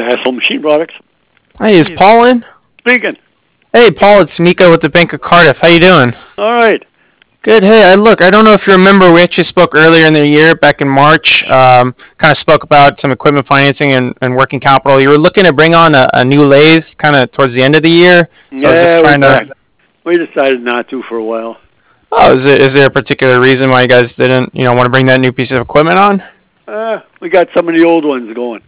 Vassal Machine Products. Hey, is Paul in? Speaking. Hey, Paul, it's Nico with the Bank of Cardiff. How you doing? All right. Good. Hey, I don't know if you remember, we actually spoke earlier in the year, back in March, kind of spoke about some equipment financing and working capital. You were looking to bring on a new lathe kind of towards the end of the year. So I was just trying to... We decided not to for a while. Oh, is there a particular reason why you guys didn't, want to bring that new piece of equipment on? We got some of the old ones going.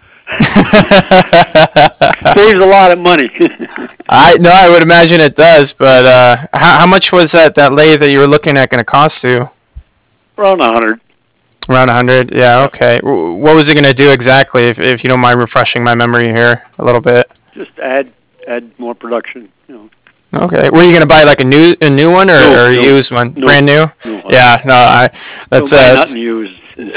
Saves a lot of money. I would imagine it does, but how much was that lathe that you were looking at going to cost you? Around 100. Around 100, yeah, okay. What was it going to do exactly, if you don't mind refreshing my memory here a little bit? Just add more production, Okay. Were you going to buy like a new one or a used one? No. Brand new? No. Yeah, no, that's nothing used.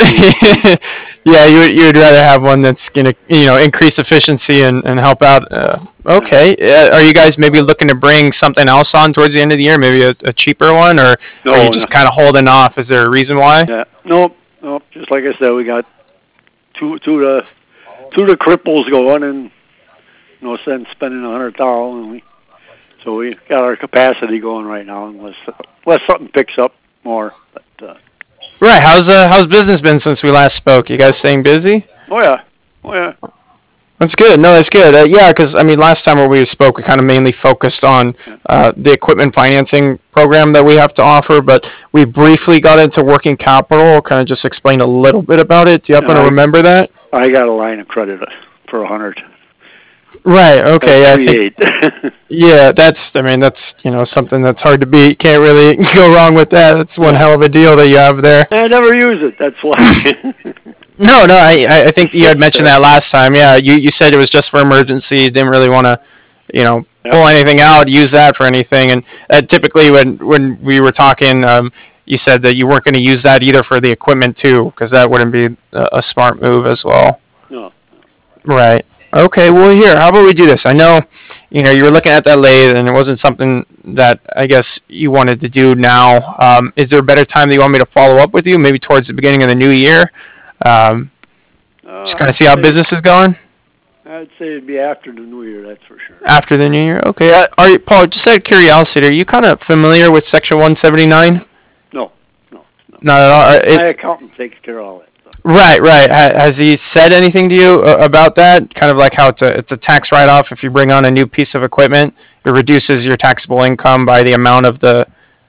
Yeah, you would rather have one that's going to, increase efficiency and help out. Okay. Are you guys maybe looking to bring something else on towards the end of the year, maybe a cheaper one, or are you just kind of holding off? Is there a reason why? Yeah. Nope. Just like I said, we got two the cripples going, and no sense spending $100,000. So we got our capacity going right now, unless something picks up more. But, right. How's business been since we last spoke? You guys staying busy? Oh yeah. That's good. No, that's good. Yeah, because last time when we spoke, we kind of mainly focused on the equipment financing program that we have to offer, but we briefly got into working capital. Kind of just explain a little bit about it. Do you happen to remember that? I got a line of credit for 100. Right. Okay. I think. Yeah, that's something that's hard to beat. Can't really go wrong with that. That's one hell of a deal that you have there. I never use it. That's why. No. I think you had mentioned that last time. Yeah, you said it was just for emergency. You didn't really want to, pull anything out, use that for anything. And typically, when we were talking, you said that you weren't going to use that either for the equipment too, because that wouldn't be a smart move as well. No. Right. Okay, well, here, how about we do this? I know, you were looking at that lathe, and it wasn't something that I guess you wanted to do now. Is there a better time that you want me to follow up with you, maybe towards the beginning of the new year? Just kind of see how business is going? I'd say it'd be after the new year, that's for sure. After the new year? Okay. Paul, just out of curiosity, are you kind of familiar with Section 179? No. Not at all? My accountant takes care of all that. Right. Has he said anything to you about that? Kind of like how it's a tax write-off if you bring on a new piece of equipment. It reduces your taxable income by the amount of the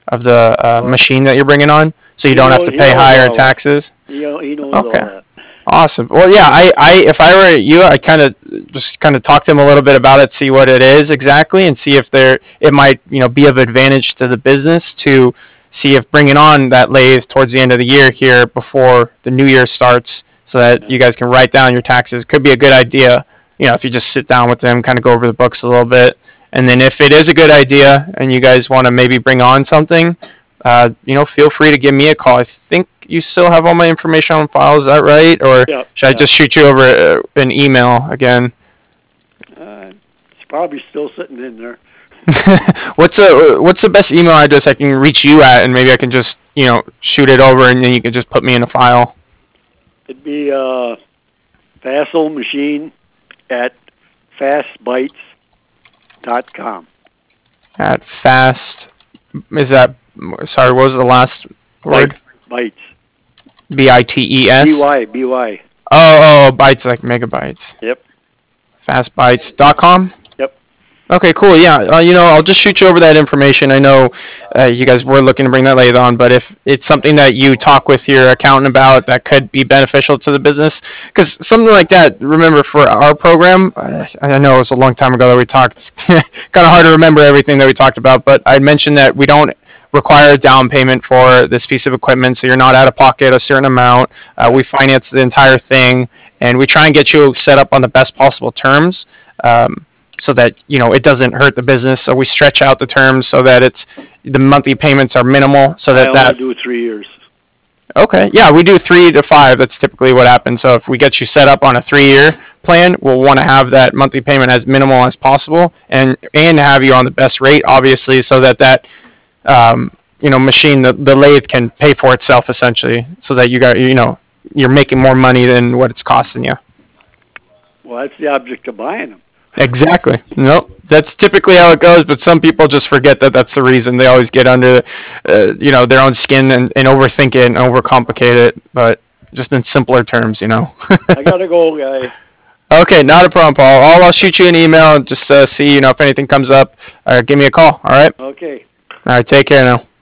machine that you're bringing on, so you don't have to pay higher taxes. He knows all that. Awesome. Well, yeah. If I were you, I kind of talk to him a little bit about it, see what it is exactly, and see if it might be of advantage to the business to see if bringing on that lathe towards the end of the year here before the new year starts so that you guys can write down your taxes could be a good idea, if you just sit down with them, kind of go over the books a little bit. And then if it is a good idea and you guys want to maybe bring on something, feel free to give me a call. I think you still have all my information on file. Is that right? Or should I just shoot you over an email again? It's probably still sitting in there. What's the best email address I can reach you at, and maybe I can just shoot it over, and then you can just put me in a file. It'd be Vassal Machine at fastbites.com. At fast, is that? Sorry, what was the last word? Bites. BITES. BY. Oh, bytes like megabytes. Yep. Fastbites.com. Okay, cool. Yeah, I'll just shoot you over that information. I know you guys were looking to bring that lathe on, but if it's something that you talk with your accountant about that could be beneficial to the business, because something like that, remember, for our program, I know it was a long time ago that we talked, kind of hard to remember everything that we talked about, but I mentioned that we don't require a down payment for this piece of equipment, so you're not out of pocket a certain amount. We finance the entire thing, and we try and get you set up on the best possible terms. So that it doesn't hurt the business. So we stretch out the terms so that the monthly payments are minimal. So that I only do 3 years. Okay, yeah, we do 3 to 5. That's typically what happens. So if we get you set up on a 3-year plan, we'll want to have that monthly payment as minimal as possible, and have you on the best rate, obviously, so that machine, the lathe, can pay for itself essentially, so that you're making more money than what it's costing you. Well, that's the object of buying them. Exactly. Nope. That's typically how it goes, but some people just forget that that's the reason. They always get under, their own skin and overthink it and overcomplicate it, but just in simpler terms, I gotta go, guy. Okay, not a problem, Paul. I'll shoot you an email and just see, if anything comes up. Give me a call, all right? Okay. All right, take care now.